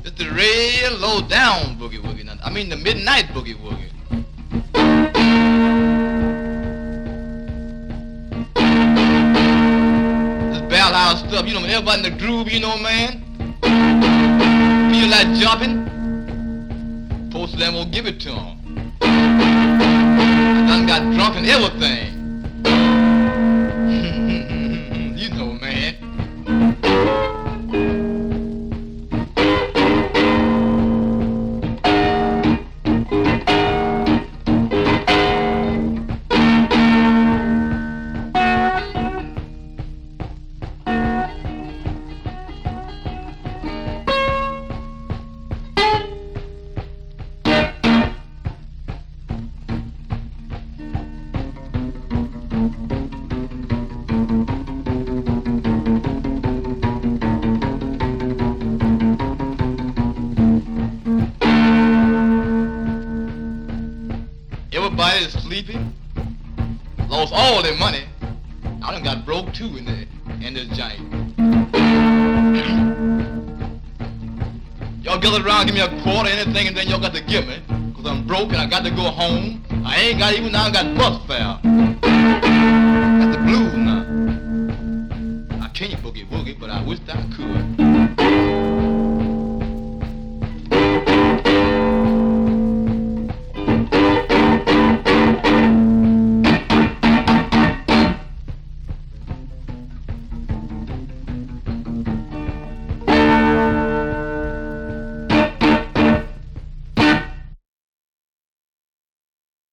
It's the real low down boogie woogie. Now, I mean the midnight boogie woogie. This bell house stuff, you know, everybody in the groove, you know, man. Feel like jumping. Folks them won't give it to them. I done got drunk and everything. You know, man. Everybody is sleeping. Lost all their money. I done got broke too in this giant. Y'all gather around, give me a quarter, anything, and then y'all got to give me. Cause I'm broke and I got to go home. I ain't got even now, I got bus fare.